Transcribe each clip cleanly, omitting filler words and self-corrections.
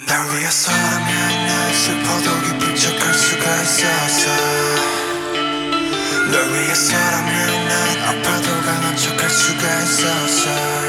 날 위해서라면 난 슬퍼도 기쁜 척할 수가 있었어. 널 위해서라면 난 아파도 강한 척할 수가 있었어.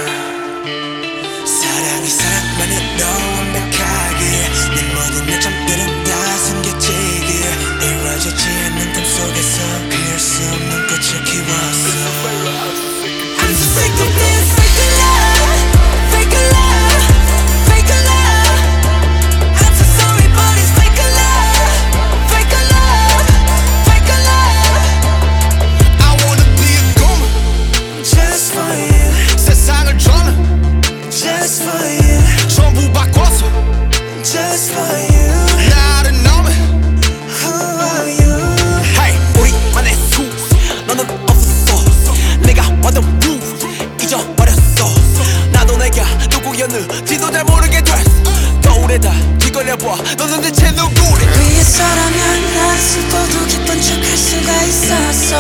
사랑이 사랑만으로 완벽하게 내 모든 약점들은 다 숨겨지게 이루어지지 않는 꿈속에서 피울 수 없는 꽃을 키웠어. I'm so sick of this fake love, fake love, fake love. I'm so sorry but it's fake love, fake love, fake love. I wanna be a goon Just for you, 세상을 저는 just for you, 전부 바꿔서 just for you. 나를 넘은 Who are you? Hey 우리만의 수 너는 없었어. 내가 완전 rude 잊어버렸어. 나도 내가 누구였는지도 잘 모르게 됐어. 거울에다 뒤걸려봐 너는 대체 누구래. 위해서라면 난 슬퍼도 기쁜 척할 수가 있었어.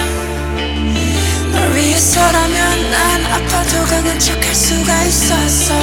널 위해서라면 난 아파도 강한 척할 수가 있었어.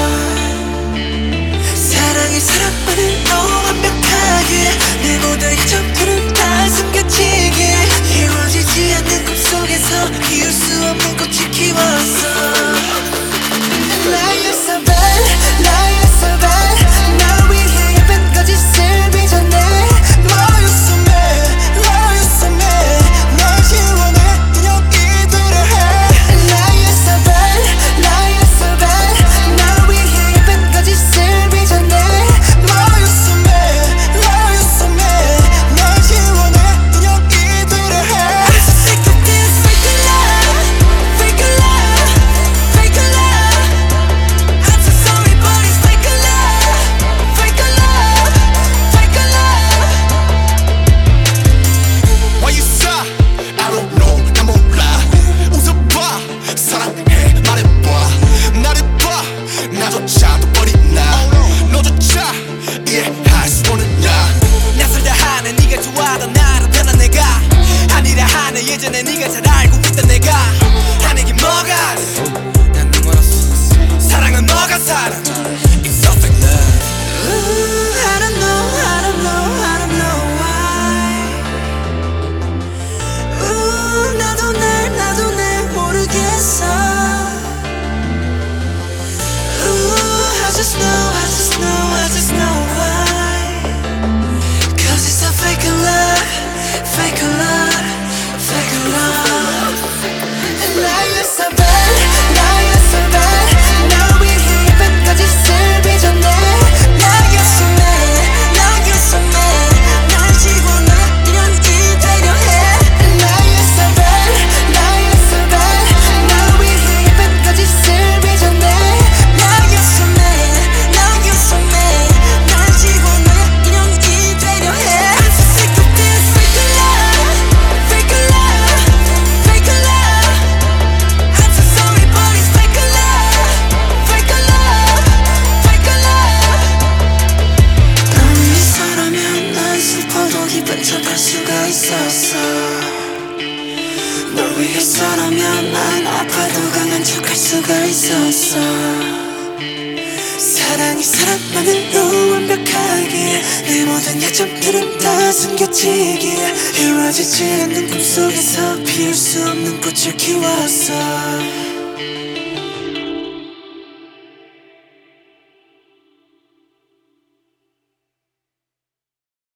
사랑이 사랑만으로 완벽하게 내 모든 약점들은 다 숨겨지게 이루어지지 않는 꿈속에서 피울 수 없는 꽃을 키웠어. Lie you're so bad, lie you're so bad. 날 위해 예쁜 거짓을 빚어내. Lie you're so mad, lie you're so mad. 널 지원해 인형이 되려 해. Lie you're so bad, lie you're so bad. 날 위해 예쁜 거짓을 빚어내. Lie you're so mad, lie you're so mad. 널 지원해 인형이 되려 해. I'm so sick of this fake love, fake love, fake love. I'm so sorry but it's fake love, fake love, fake love. Why you sigh? I don't know 나 몰라. 웃어봐 사랑해 말해봐 나를 봐 나조차도 버리나. 너조차 이해할 수 없느냐. 낯설다 하는 네가 좋아하던 나로 변한 내가 아니라 하는 예전에 네가 잘 알고 있던 내가 하는 게 뭐가 난 눈멀었어. 사랑은 뭐가 사랑 It's so fake love. Ooh, I don't know, I don't know, I don't know why. Ooh, 나도 날 모르겠어. Ooh, I just know, I just know, I just know why. 'Cause it's a fake love, fake love, fake love. And now you're so bad, now you're so bad. 날 위해 예쁜 거짓을 빚어내. Now you're so mad, now you're so mad. 날 지워놔 인형이 되려 해. Now you're so bad, now you're so bad. 날 위해 예쁜 거짓을 빚어내. Now you're so mad, now you're so mad. 날 지워놔 인형이 되려 해. I'm so sick of this fake love, fake love, fake love. I'm so sorry but it's fake love, fake love, fake love. 널 위해서라면 난 슬퍼도 기쁜 척할 수가 있었어. 널 위해서라면 난 아파도 강한 척할 수가 있었어. 사랑이 사랑만으로 완벽하게 내 모든 약점들은 다 숨겨지게 이루어지지 않는 꿈속에서 피울 수 없는 꽃을 키웠어.